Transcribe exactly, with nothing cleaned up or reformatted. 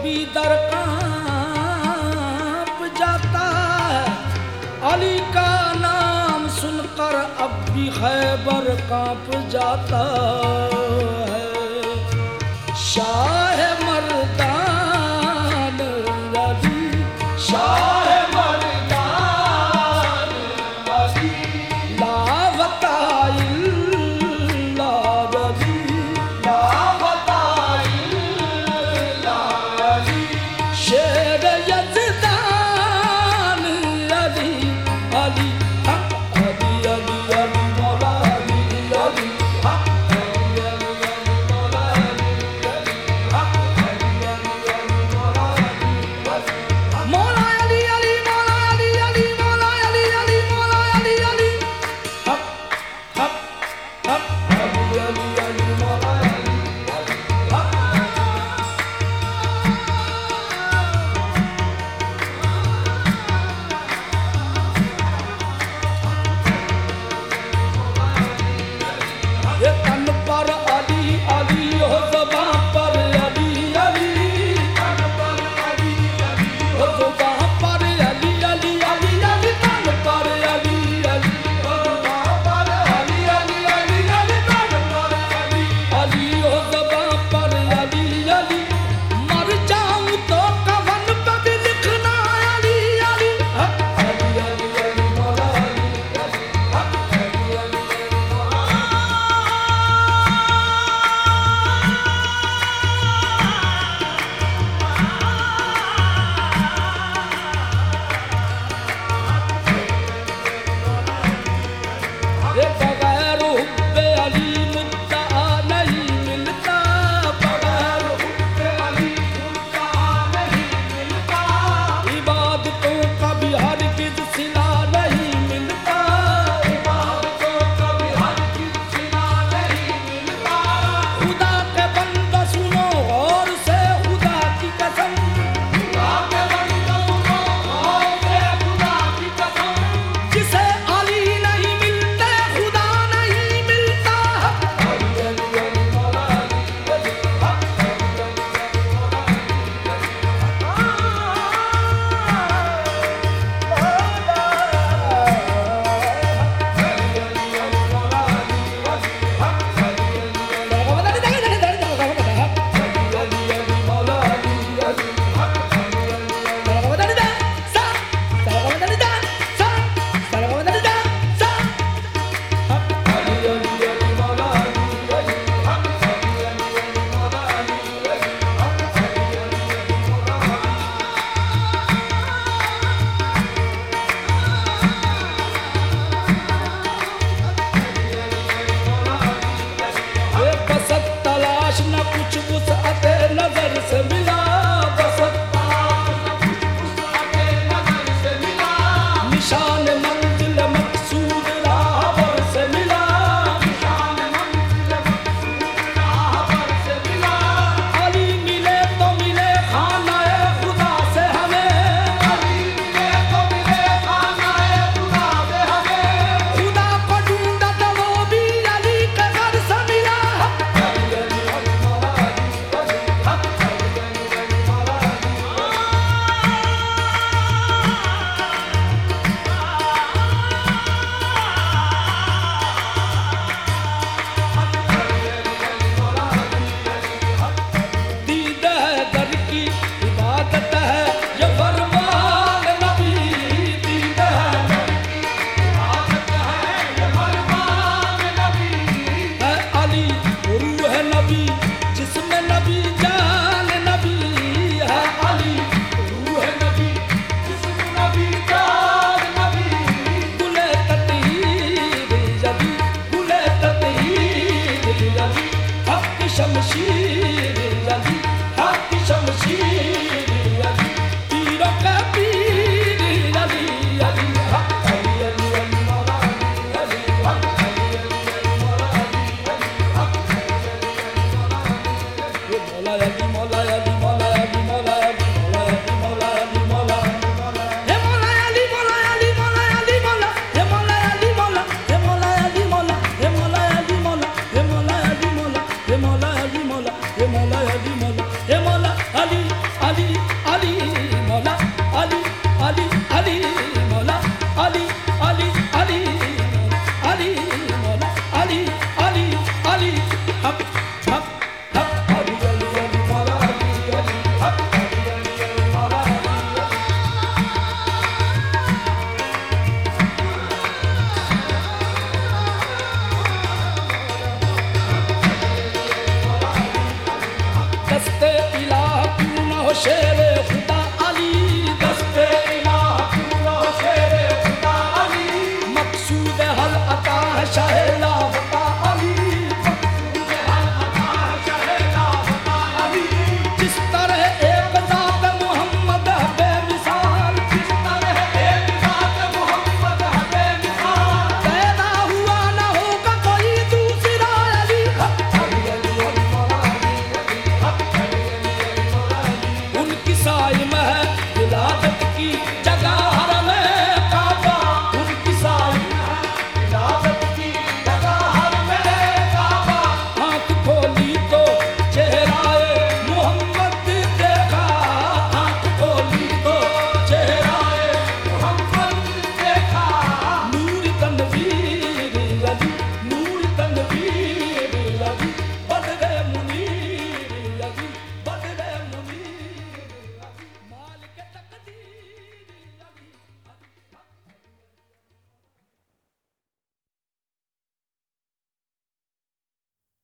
भी दर कांप जाता है। अली का नाम सुनकर अब भी खैबर कांप जाता है। शाह मर्दान अली, शाह मर्दान अली, ला वताइल्ला अली, ला वताइल्ला अली, शेर यज़दान अली, अली हक, अली अली अली मौला अली, अली हक, अली शेरे खुदा अली, दस्ते इलाह पूरा शेरे खुदा अली, मकसूद हल अता है शाहे लावता अली, मकसूद हल अता है शाहे लावता अली। जिस तरह एक ज़ात मोहम्मद है बेमिसाल, जिस तरह एक ज़ात मोहम्मद है बेमिसाल, पैदा हुआ न होगा कोई दूसरा अली। हक अली अली अली मौला अली अली, हक अली अली अली मौला अली। उनकी साई में है विलादत की